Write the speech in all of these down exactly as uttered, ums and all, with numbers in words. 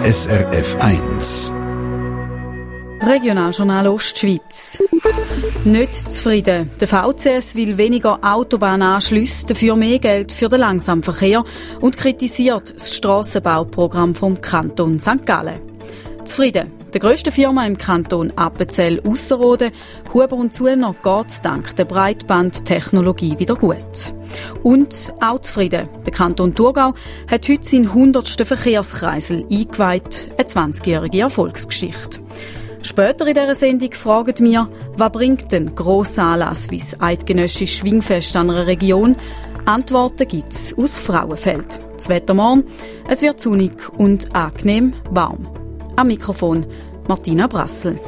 S R F eins. Regionaljournal Ostschweiz. Nicht zufrieden. Der V C S will weniger Autobahnanschlüsse, dafür mehr Geld für den Langsamverkehr und kritisiert das Strassenbauprogramm vom Kanton Sankt Gallen. Zufrieden. Der grössten Firma im Kanton Appenzell-Ausserrhoden, Huber und Zuehner, geht es dank der Breitbandtechnologie wieder gut. Und auch zufrieden. Der Kanton Thurgau hat heute seinen hundertsten Verkehrskreisel eingeweiht, eine zwanzigjährige Erfolgsgeschichte. Später in dieser Sendung fragen wir, was bringt ein grosser Anlass wie das eidgenössische Schwingfest an einer Region? Antworten gibt es aus Frauenfeld. Das Wetter morgen, es wird sonnig und angenehm warm. Am Mikrofon Martina Brassel.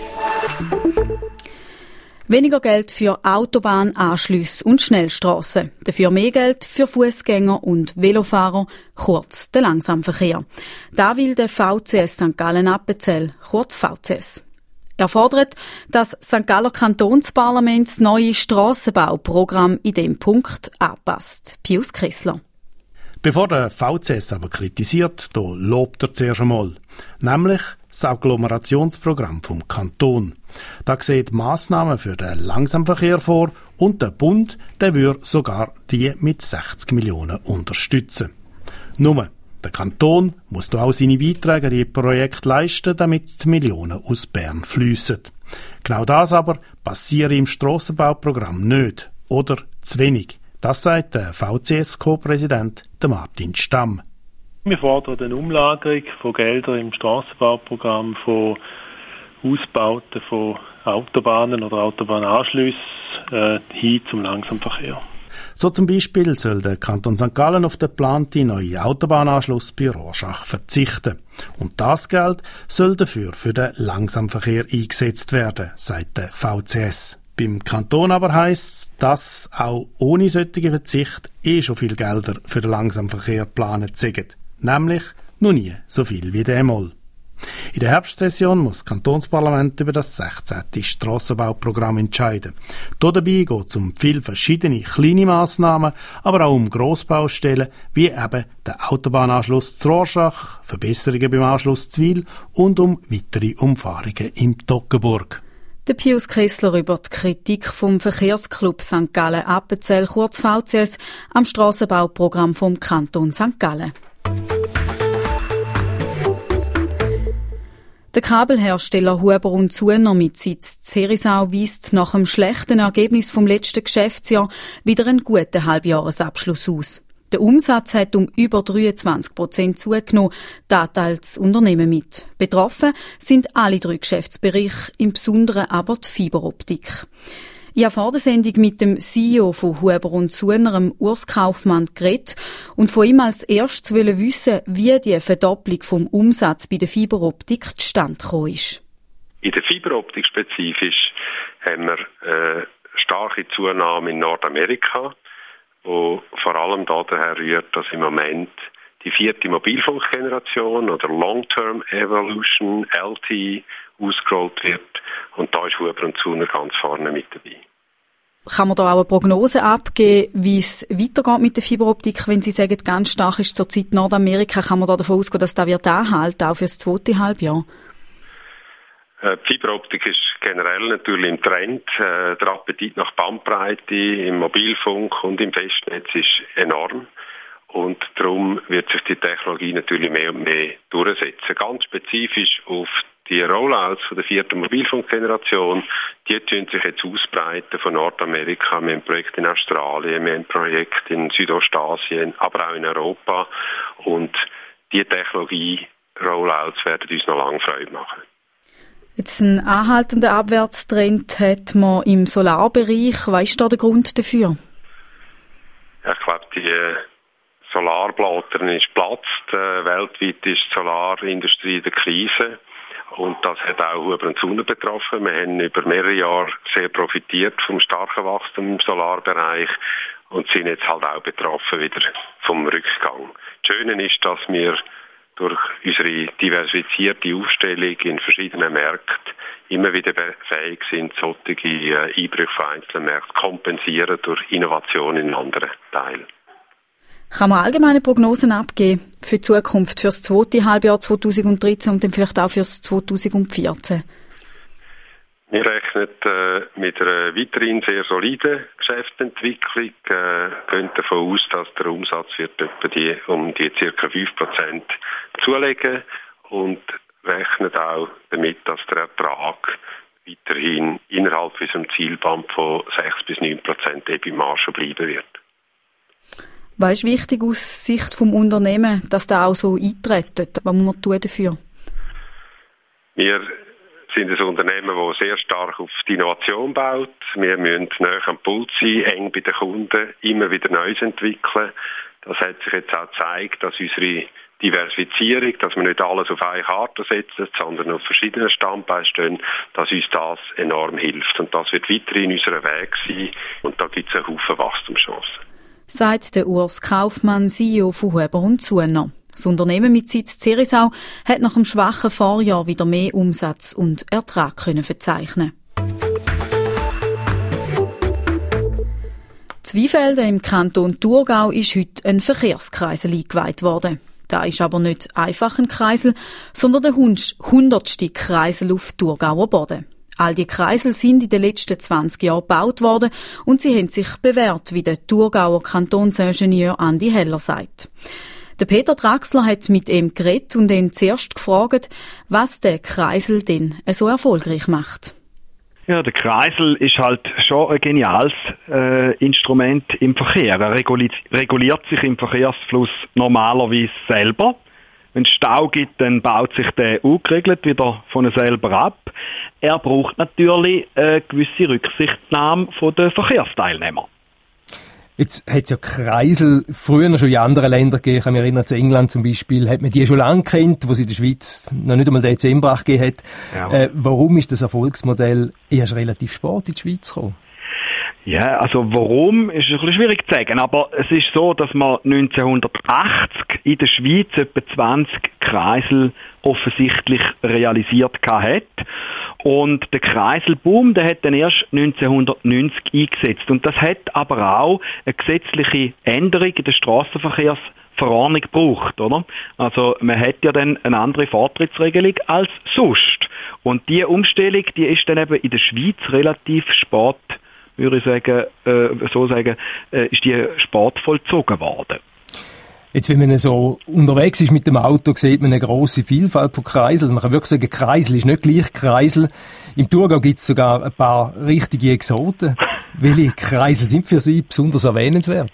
Weniger Geld für Autobahnanschlüsse und Schnellstrassen. Dafür mehr Geld für Fußgänger und Velofahrer, kurz der Langsamverkehr. Da will der V C S Sankt Gallen-Appenzell, kurz V C S. Er fordert, dass Sankt Galler Kantonsparlament das neue Strassenbauprogramm in diesem Punkt anpasst. Pius Kressler. Bevor der V C S aber kritisiert, da lobt er zuerst einmal. Nämlich das Agglomerationsprogramm vom Kanton. Da sieht Massnahmen für den Langsamverkehr vor und der Bund, der würde sogar die mit sechzig Millionen unterstützen. Nur, der Kanton muss da auch seine Beiträge an die Projekte leisten, damit die Millionen aus Bern fliessen. Genau das aber passiert im Strassenbauprogramm nicht oder zu wenig. Das sagt der V C S-Co-Präsident Martin Stamm. Wir fordern eine Umlagerung von Geldern im Strassenbauprogramm von Ausbauten von Autobahnen oder Autobahnanschlüssen äh, hin zum Langsamverkehr. So zum Beispiel soll der Kanton Sankt Gallen auf den geplanten neuen Autobahnanschluss bei Rorschach verzichten. Und das Geld soll dafür für den Langsamverkehr eingesetzt werden, sagt der V C S. Beim Kanton aber heisst es, dass auch ohne solchen Verzicht eh schon viel Gelder für den Langsamverkehr geplant sind. Nämlich noch nie so viel wie demmal. In der Herbstsession muss das Kantonsparlament über das sechzehnte Strassenbauprogramm entscheiden. Dabei geht es um viele verschiedene kleine Massnahmen, aber auch um Grossbaustellen, wie eben den Autobahnanschluss zu Rorschach, Verbesserungen beim Anschluss zu Wil und um weitere Umfahrungen im Toggenburg. Der Pius Kressler über die Kritik vom Verkehrsclub Sankt Gallen-Appenzell, kurz V C S, am Strassenbauprogramm vom Kanton Sankt Gallen. Der Kabelhersteller Huber und Zuehner mit Sitz Zerisau weist nach dem schlechten Ergebnis vom letzten Geschäftsjahr wieder einen guten Halbjahresabschluss aus. Der Umsatz hat um über dreiundzwanzig Prozent zugenommen, das teilt das Unternehmen mit. Betroffen sind alle drei Geschäftsbereiche, im Besonderen aber die Fiberoptik. Ich habe vor der Sendung mit dem C E O von Huber und Zuehner, Urs Kaufmann, geredet und von ihm als erstes wollte wissen, wie die Verdopplung vom Umsatz bei der Fiberoptik zustande gekommen ist. In der Fiberoptik spezifisch haben wir eine starke Zunahme in Nordamerika, wo vor allem daher rührt, dass im Moment die vierte Mobilfunkgeneration oder Long-Term Evolution, L T E, ausgerollt wird. Und da ist Huber und Zuehner ganz vorne mit dabei. Kann man da auch eine Prognose abgeben, wie es weitergeht mit der Fiberoptik? Wenn Sie sagen, ganz stark ist zurzeit Nordamerika, kann man da davon ausgehen, dass das wird anhalten, auch für das zweite Halbjahr? Die Fiberoptik ist generell natürlich im Trend. Der Appetit nach Bandbreite im Mobilfunk und im Festnetz ist enorm. Und darum wird sich die Technologie natürlich mehr und mehr durchsetzen. Ganz spezifisch auf die Rollouts von der vierten Mobilfunkgeneration, die tun sich jetzt ausbreiten von Nordamerika. Wir haben ein Projekt in Australien, wir haben ein Projekt in Südostasien, aber auch in Europa. Und die Technologie-Rollouts werden uns noch lange Freude machen. Jetzt einen anhaltenden Abwärtstrend hat man im Solarbereich. Was ist da der Grund dafür? Ja, ich glaube, die Solarblattern ist platzt. Äh, weltweit ist die Solarindustrie in der Krise. Und das hat auch Huber und Zuehner betroffen. Wir haben über mehrere Jahre sehr profitiert vom starken Wachstum im Solarbereich und sind jetzt halt auch betroffen wieder vom Rückgang. Das Schöne ist, dass wir durch unsere diversifizierte Aufstellung in verschiedenen Märkten immer wieder fähig sind, solche Einbrüche von einzelnen Märkten kompensieren durch Innovation in anderen Teilen. Kann man allgemeine Prognosen abgeben für die Zukunft, für das zweite Halbjahr zweitausenddreizehn und dann vielleicht auch für das zweitausendvierzehn? Wir rechnen äh, mit einer weiterhin sehr soliden Geschäftsentwicklung, äh, gehen davon aus, dass der Umsatz wird etwa die, um die ca. fünf Prozent zulegen und rechnen auch damit, dass der Ertrag weiterhin innerhalb unserem Zielband von sechs bis neun Prozent E B I T-Marge bleiben wird. Was ist wichtig aus Sicht des Unternehmens, dass da auch so eintritt? Was muss man tun dafür? Wir sind ein Unternehmen, das sehr stark auf die Innovation baut. Wir müssen näher am Puls sein, eng bei den Kunden, immer wieder Neues entwickeln. Das hat sich jetzt auch gezeigt, dass unsere Diversifizierung, dass wir nicht alles auf eine Karte setzen, sondern auf verschiedenen Standbeinen stehen, dass uns das enorm hilft. Und das wird weiterhin unser Weg sein. Und da gibt es einen Haufen Wachstumschancen. Sagt der Urs Kaufmann, C E O von Huber und Suner. Das Unternehmen mit Sitz Zerisau hat nach einem schwachen Vorjahr wieder mehr Umsatz und Ertrag können verzeichnen. Zweifelden im Kanton Thurgau ist heute ein Verkehrskreisel eingeweiht worden. Da ist aber nicht einfach ein Kreisel, sondern der hundertste Kreisel auf Thurgauer Boden. All die Kreisel sind in den letzten zwanzig Jahren gebaut worden und sie haben sich bewährt, wie der Thurgauer Kantonsingenieur Andi Heller sagt. Der Peter Draxler hat mit ihm geredet und ihn zuerst gefragt, was der Kreisel denn so erfolgreich macht. Ja, der Kreisel ist halt schon ein geniales äh, Instrument im Verkehr. Er reguli- reguliert sich im Verkehrsfluss normalerweise selber. Wenn es Stau gibt, dann baut sich der ungeregelt wieder von selber ab. Er braucht natürlich eine gewisse Rücksichtnahme von den Verkehrsteilnehmern. Jetzt hat es ja Kreisel früher schon in anderen Ländern gegeben. Ich kann mich erinnern, in England zum Beispiel hat man die schon lange kennt, wo es in der Schweiz noch nicht einmal den Dezember gegeben hat. Ja. Äh, warum ist das Erfolgsmodell erst relativ spät in die Schweiz gekommen? Ja, also warum, ist ein bisschen schwierig zu sagen, aber es ist so, dass man neunzehnhundertachtzig in der Schweiz etwa zwanzig Kreisel offensichtlich realisiert hat. Und der Kreiselboom, der hat dann erst neunzehnhundertneunzig eingesetzt. Und das hat aber auch eine gesetzliche Änderung in der Strassenverkehrsverordnung gebraucht, oder? Also man hat ja dann eine andere Vortrittsregelung als sonst. Und diese Umstellung, die ist dann eben in der Schweiz relativ spät, würde ich sagen, äh, so sagen, äh, ist die spät vollzogen worden. Jetzt, wenn man so unterwegs ist mit dem Auto, sieht man eine grosse Vielfalt von Kreiseln. Man kann wirklich sagen, Kreisel ist nicht gleich Kreisel. Im Thurgau gibt es sogar ein paar richtige Exoten. Welche Kreisel sind für Sie besonders erwähnenswert?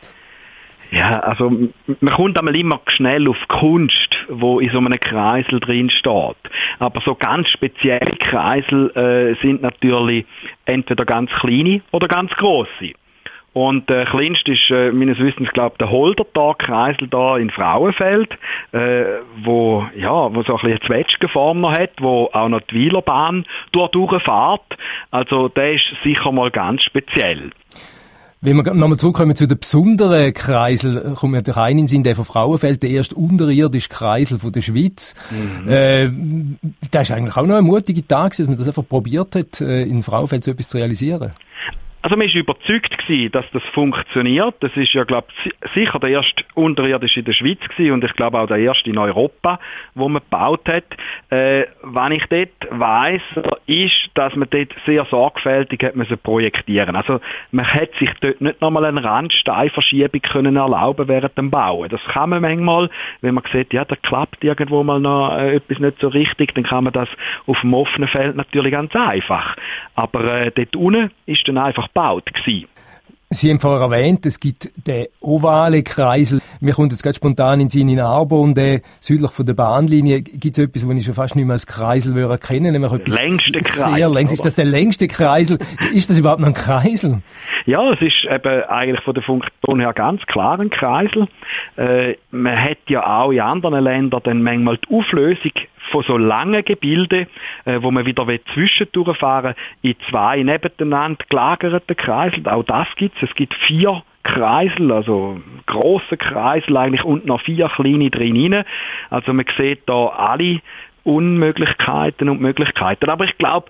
Ja, also man kommt einmal immer schnell auf Kunst, wo in so einem Kreisel drin steht. Aber so ganz spezielle Kreisel äh, sind natürlich entweder ganz kleine oder ganz grosse. Und der äh, kleinste ist äh, meines Wissens, glaube ich, der Holdertag-Kreisel da in Frauenfeld, äh, wo ja, wo so ein bisschen eine Zwetschgenform noch hat, wo auch noch die Weilerbahn durchfährt. Also der ist sicher mal ganz speziell. Wenn wir nochmal zurückkommen zu den besonderen Kreisel, kommt mir durch einen in den Sinn, der von Frauenfeld, der erste unterirdische Kreisel von der Schweiz. Mhm. Äh, das ist eigentlich auch noch ein mutiger Tag, dass man das einfach probiert hat, in Frauenfeld so etwas zu realisieren. Also man war überzeugt gewesen, dass das funktioniert. Das ist ja, glaube ich, sicher der erste unterirdische in der Schweiz gewesen und ich glaube auch der erste in Europa, wo man gebaut hat. Äh, wenn ich dort weiss, ist, dass man dort sehr sorgfältig hat müssen projektieren. Also man hat sich dort nicht nochmal eine Randsteinverschiebung können erlauben während dem Bauen. Das kann man manchmal, wenn man sieht, ja, da klappt irgendwo mal noch äh, etwas nicht so richtig, dann kann man das auf dem offenen Feld natürlich ganz einfach. Aber äh, dort unten ist dann einfach gebaut gewesen. Sie haben vorher erwähnt, es gibt den ovale Kreisel. Mir kommt jetzt ganz spontan in den Sinn, in Arbon, der südlich von der Bahnlinie, gibt es etwas, was ich schon fast nicht mehr als Kreisel erkennen würde. Nämlich etwas längste Kreisel. Sehr längs. Ist das der längste Kreisel? Ist das überhaupt noch ein Kreisel? Ja, es ist eben eigentlich von der Funktion her ganz klar ein Kreisel. Äh, man hat ja auch in anderen Ländern dann manchmal die Auflösung von so langen Gebilden, äh, wo man wieder zwischendurch fahren will, in zwei nebeneinander gelagerten Kreisel. Auch das gibt es. Es gibt vier Kreisel, also grosse Kreisel eigentlich und noch vier kleine drin rein. Also man sieht da alle Unmöglichkeiten und Möglichkeiten. Aber ich glaube,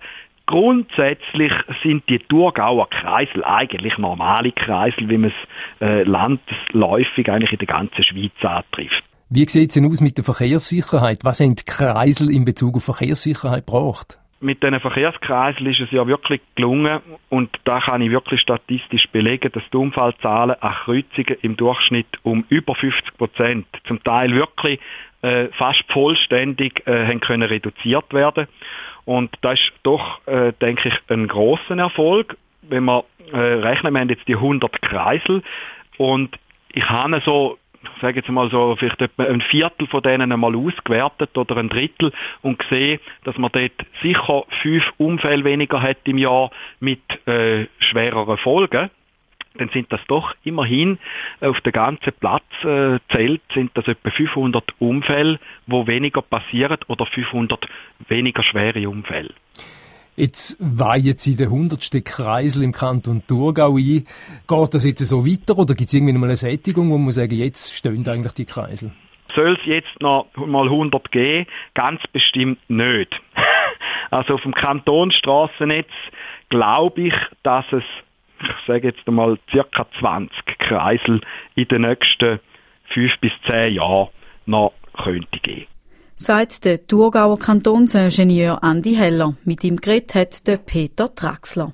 grundsätzlich sind die Thurgauer Kreisel eigentlich normale Kreisel, wie man es äh, landesläufig eigentlich in der ganzen Schweiz antrifft. Wie sieht es denn aus mit der Verkehrssicherheit? Was haben die Kreisel in Bezug auf Verkehrssicherheit gebracht? Mit diesen Verkehrskreiseln ist es ja wirklich gelungen, und da kann ich wirklich statistisch belegen, dass die Unfallzahlen an Kreuzungen im Durchschnitt um über fünfzig Prozent, zum Teil wirklich äh, fast vollständig äh, haben können reduziert werden. Und das ist doch, äh, denke ich, ein grosser Erfolg, wenn wir äh, rechnen, wir haben jetzt die hundert Kreisel, und ich habe so, ich sage jetzt mal so, vielleicht etwa ein Viertel von denen einmal ausgewertet oder ein Drittel und gesehen, dass man dort sicher fünf Unfälle weniger hat im Jahr mit äh, schwereren Folgen. Dann sind das doch immerhin auf der ganzen Platz äh, zählt, sind das etwa fünfhundert Unfälle, wo weniger passieren, oder fünfhundert weniger schwere Unfälle. Jetzt weihen Sie den hundertsten Kreisel im Kanton Thurgau ein. Geht das jetzt so weiter oder gibt es irgendwie mal eine Sättigung, wo man sagen, jetzt stehen eigentlich die Kreisel? Soll es jetzt noch mal hundert geben? Ganz bestimmt nicht. Also auf dem Kantonsstrassennetz glaube ich, dass es, ich sage jetzt einmal, circa zwanzig Kreisel in den nächsten fünf bis zehn Jahren noch könnte geben. Sagt der Thurgauer Kantonsingenieur Andi Heller. Mit ihm geredet hat der Peter Traxler.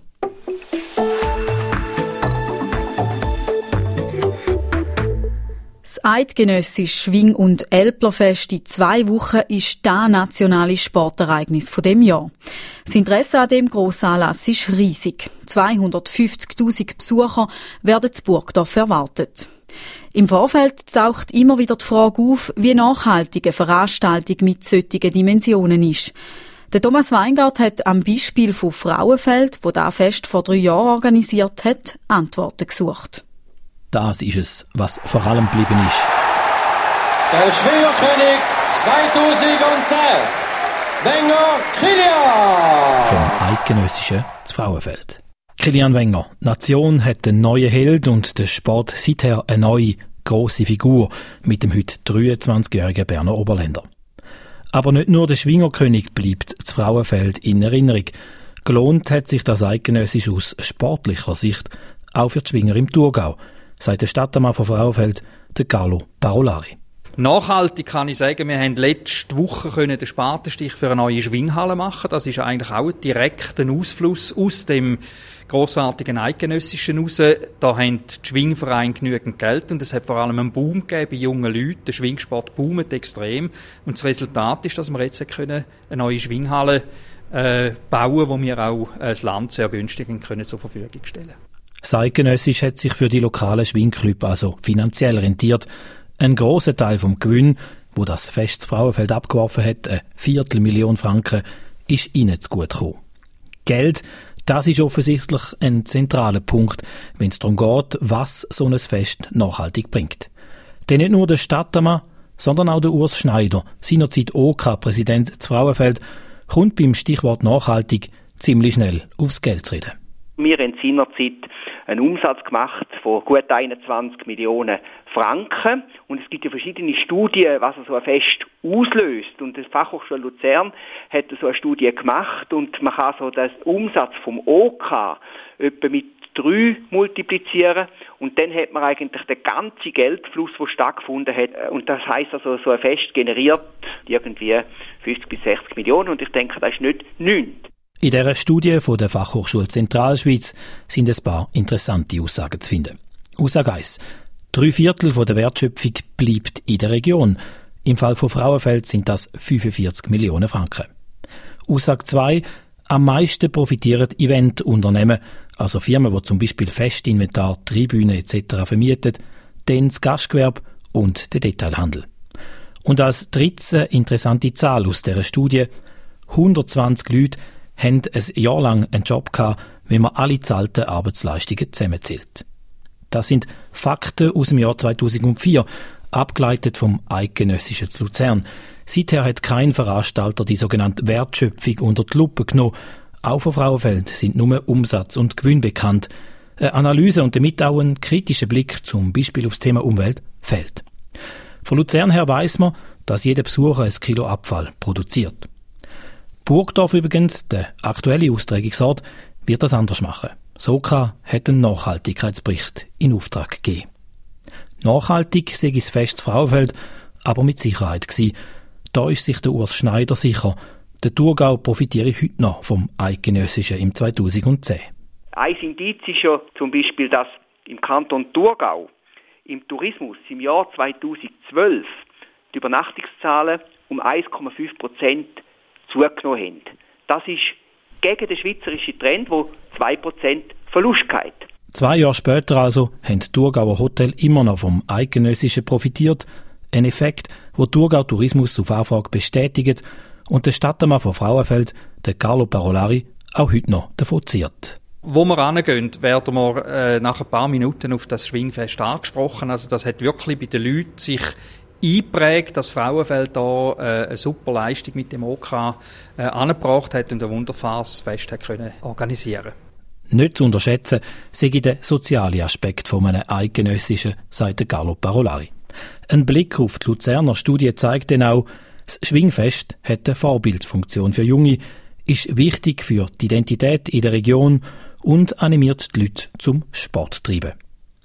Das eidgenössische Schwing- und Älplerfest in zwei Wochen ist das nationale Sportereignis von dem Jahr. Das Interesse an dem Grossanlass ist riesig. zweihundertfünfzigtausend Besucher werden in Burgdorf erwartet. Im Vorfeld taucht immer wieder die Frage auf, wie nachhaltig eine Veranstaltung mit solchen Dimensionen ist. Der Thomas Weingart hat am Beispiel von Frauenfeld, wo das Fest vor drei Jahren organisiert hat, Antworten gesucht. Das ist es, was vor allem geblieben ist. Der Schwingerkönig zweitausendzehn, Wenger Kilian! Vom Eidgenössischen zu Frauenfeld. Kilian Wenger. Die Nation hat einen neuen Held und der Sport seither eine neue, grosse Figur mit dem heute dreiundzwanzigjährigen Berner Oberländer. Aber nicht nur der Schwingerkönig bleibt das Frauenfeld in Erinnerung. Gelohnt hat sich das eidgenössisch aus sportlicher Sicht auch für die Schwinger im Thurgau, sagt der Stadtmann von Frauenfeld, der Carlo Parolari. Nachhaltig kann ich sagen, wir haben letzte Woche können den Spatenstich für eine neue Schwinghalle machen. Das ist eigentlich auch ein direkter Ausfluss aus dem grossartigen Eidgenössischen raus. Da haben die Schwingvereine genügend Geld und es hat vor allem einen Boom gegeben bei jungen Leuten. Der Schwingsport boomt extrem und das Resultat ist, dass wir jetzt können eine neue Schwinghalle äh, bauen, wo wir auch äh, das Land sehr günstig können zur Verfügung stellen. Das Eidgenössisch hat sich für die lokalen Schwingclubs also finanziell rentiert. Ein grosser Teil vom Gewinn, wo das Fest Frauenfeld abgeworfen hat, eine Viertelmillion Franken, ist ihnen zu gut gekommen. Geld, das ist offensichtlich ein zentraler Punkt, wenn es darum geht, was so ein Fest nachhaltig bringt. Denn nicht nur der Stadtmann, sondern auch der Urs Schneider, seinerzeit O K-Präsident zu Frauenfeld, kommt beim Stichwort nachhaltig ziemlich schnell aufs Geld zu reden. Wir haben seinerzeit einen Umsatz gemacht von gut einundzwanzig Millionen Franken. Und es gibt ja verschiedene Studien, was so ein Fest auslöst. Und die Fachhochschule Luzern hat so eine Studie gemacht und man kann so den Umsatz vom O K etwa mit drei multiplizieren und dann hat man eigentlich den ganzen Geldfluss, der stattgefunden hat. Und das heisst also, so ein Fest generiert irgendwie fünfzig bis sechzig Millionen und ich denke, das ist nicht nichts. In dieser Studie von der Fachhochschule Zentralschweiz sind ein paar interessante Aussagen zu finden. Aussage eins. Drei Viertel der Wertschöpfung bleibt in der Region. Im Fall von Frauenfeld sind das fünfundvierzig Millionen Franken. Aussage zwei. Am meisten profitieren Eventunternehmen, also Firmen, die zum Beispiel Festinventar, Tribünen et cetera vermieten, dann das Gastgewerbe und der Detailhandel. Und als drittes eine interessante Zahl aus dieser Studie. hundertzwanzig Leute haben ein Jahr lang einen Job gehabt, wenn man alle zahlten Arbeitsleistungen zusammenzählt. Das sind Fakten aus dem Jahr zweitausendvier, abgeleitet vom Eidgenössischen zu Luzern. Seither hat kein Veranstalter die sogenannte Wertschöpfung unter die Lupe genommen. Auch von Frauenfeld sind nur Umsatz und Gewinn bekannt. Eine Analyse und damit auch ein kritischer Blick zum Beispiel aufs Thema Umwelt fehlt. Von Luzern her weiss man, dass jeder Besucher ein Kilo Abfall produziert. Burgdorf übrigens, der aktuelle Austragungsort, wird das anders machen. Soka hat einen Nachhaltigkeitsbericht in Auftrag gegeben. Nachhaltig sei das Fest Frauenfeld aber mit Sicherheit gewesen. Da ist sich der Urs Schneider sicher. Der Thurgau profitiere heute noch vom Eidgenössischen im zweitausendzehn. Ein Indiz ist ja zum Beispiel, dass im Kanton Thurgau im Tourismus im Jahr zweitausendzwölf die Übernachtungszahlen um eins Komma fünf Prozent zugenommen haben. Das ist gegen den schweizerischen Trend, wo zwei Prozent Verlust hat. Zwei Jahre später also haben die Thurgauer Hotel immer noch vom Eidgenössischen profitiert. Ein Effekt, wo Thurgau Tourismus auf Anfrage bestätigt und der Stadtmann von Frauenfeld, der Carlo Parolari, auch heute noch davon zehrt. Wo wir hingehen, werden wir äh, nach ein paar Minuten auf das Schwingfest angesprochen. Also das hat wirklich bei den Leuten sich eingeprägt, dass Frauenfeld da äh, eine super Leistung mit dem O K äh, angebracht hat und ein wunderbares Fest hat können organisieren. Nicht zu unterschätzen sei der soziale Aspekt von einem Eidgenössischen, sagt Carlo Parolari. Ein Blick auf die Luzerner Studie zeigt dann auch, das Schwingfest hat eine Vorbildfunktion für Junge, ist wichtig für die Identität in der Region und animiert die Leute zum Sport treiben.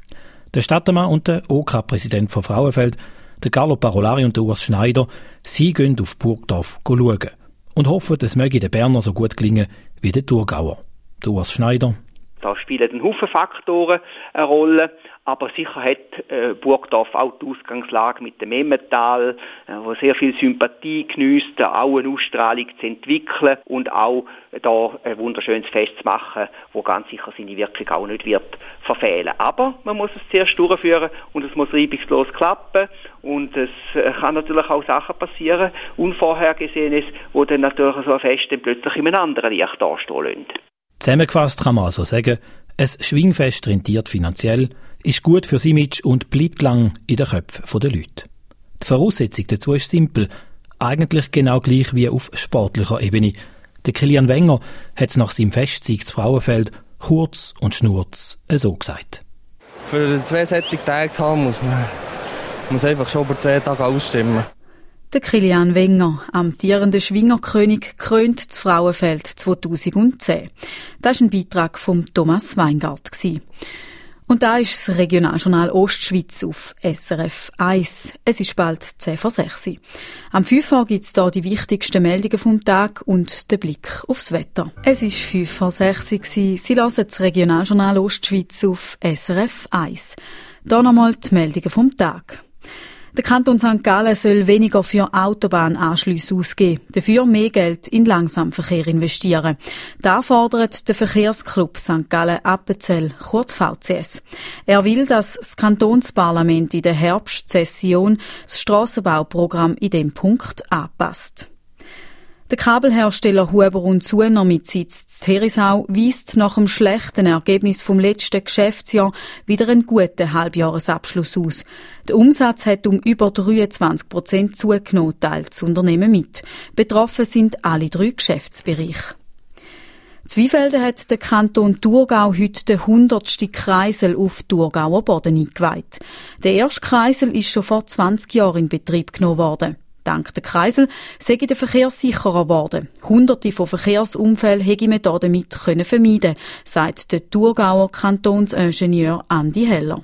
Der Stadtmann und der O K-Präsident von Frauenfeld, der Carlo Parolari und der Urs Schneider, sie gehen auf Burgdorf schauen und hoffen, es möge den Berner so gut gelingen wie den Thurgauer. Der Urs Schneider. Da spielen ein Haufen Faktoren eine Rolle, aber sicher hat äh, Burgdorf auch die Ausgangslage mit dem Emmental, äh, wo sehr viel Sympathie geniesst, auch eine Ausstrahlung zu entwickeln und auch äh, da ein wunderschönes Fest zu machen, wo ganz sicher seine Wirkung auch nicht wird verfehlen. Aber man muss es zuerst durchführen und es muss reibungslos klappen und es äh, kann natürlich auch Sachen passieren, Unvorhergesehenes, wo dann natürlich so ein Fest dann plötzlich in einem anderen Licht dastehen lassen. Zusammengefasst kann man also sagen, ein Schwingfest rentiert finanziell, ist gut fürs Image und bleibt lang in den Köpfen der Leute. Die Voraussetzung dazu ist simpel, eigentlich genau gleich wie auf sportlicher Ebene. Der Kilian Wenger hat es nach seinem Festsieg zu Frauenfeld kurz und schnurz so gesagt. Für zwei solche Tage zu haben, muss man muss einfach schon über zwei Tage ausstimmen. Der Kilian Wenger, amtierender Schwingerkönig, krönt das Frauenfeld zweitausendzehn. Das war ein Beitrag von Thomas Weingart. Und da ist das Regionaljournal Ostschweiz auf S R F eins. Es ist bald zehn vor sechs. Am fünf Uhr gibt es hier die wichtigsten Meldungen vom Tag und den Blick aufs Wetter. Es ist fünf vor sechs. Sie hören das Regionaljournal Ostschweiz auf S R F eins. Hier nochmal die Meldungen vom Tag. Der Kanton Sankt Gallen soll weniger für Autobahnanschlüsse ausgeben, dafür mehr Geld in Langsamverkehr investieren. Das fordert der Verkehrsclub Sankt Gallen-Appenzell, kurz V C S. Er will, dass das Kantonsparlament in der Herbstsession das Strassenbauprogramm in diesem Punkt anpasst. Der Kabelhersteller Huber und Suner mit Sitz in Herisau weist nach dem schlechten Ergebnis vom letzten Geschäftsjahr wieder einen guten Halbjahresabschluss aus. Der Umsatz hat um über dreiundzwanzig Prozent zugenommen, teilt das Unternehmen mit. Betroffen sind alle drei Geschäftsbereiche. Zweifelden hat der Kanton Thurgau heute den hundertsten Kreisel auf Thurgauer Boden eingeweiht. Der erste Kreisel ist schon vor zwanzig Jahren in Betrieb genommen worden. Dank der Kreisel sei der Verkehr sicherer geworden. Hunderte von Verkehrsunfällen hätte man damit vermeiden können, sagt der Thurgauer Kantonsingenieur Andi Heller.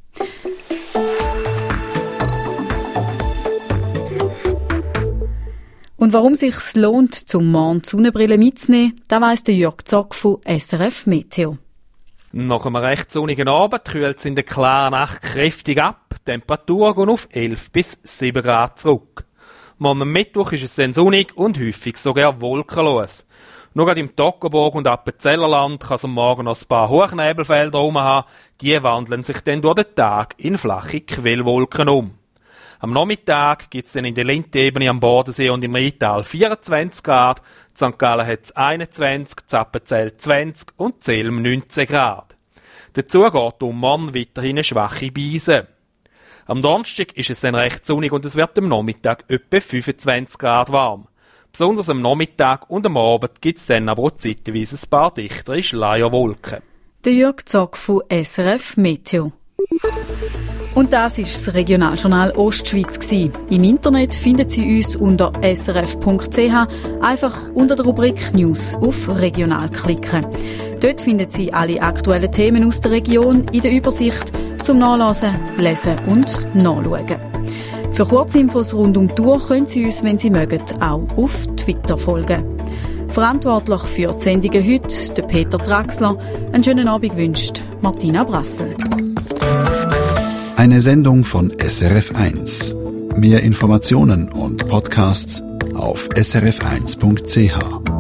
Und warum es sich lohnt, zum Morgen die Sonnenbrille mitzunehmen, das weiss der Jörg Zock von S R F Meteo. Nach einem recht sonnigen Abend kühlt es in der klaren Nacht kräftig ab. Die Temperatur geht auf elf bis sieben Grad zurück. Morgen am Mittwoch ist es dann sonnig und häufig sogar wolkenlos. Nur gerade im Toggenburg und Appenzellerland kann es am Morgen noch ein paar Hochnebelfelder herum haben. Die wandeln sich dann durch den Tag in flache Quellwolken um. Am Nachmittag gibt es dann in der Lindebene am Bodensee und im Rheintal vierundzwanzig Grad, Sankt Gallen hat es einundzwanzig, Appenzell zwanzig und Zelm neunzehn Grad. Dazu geht um morgen weiterhin eine schwache Beise. Am Donnerstag ist es dann recht sonnig und es wird am Nachmittag etwa fünfundzwanzig Grad warm. Besonders am Nachmittag und am Abend gibt es dann aber auch zeitweise ein paar dichtere Schleierwolken. Der Jörg Zock von S R F Meteo. Und das ist das Regionaljournal Ostschweiz gewesen. Im Internet finden Sie uns unter s r f punkt c h, einfach unter der Rubrik News auf Regional klicken. Dort finden Sie alle aktuellen Themen aus der Region in der Übersicht zum Nachlesen, Lesen und Nachschauen. Für Kurzinfos rund um die Tour können Sie uns, wenn Sie mögen, auch auf Twitter folgen. Verantwortlich für die Sendungen heute, der Peter Draxler. Einen schönen Abend wünscht Martina Brassel. Eine Sendung von S R F eins. Mehr Informationen und Podcasts auf s r f eins punkt c h.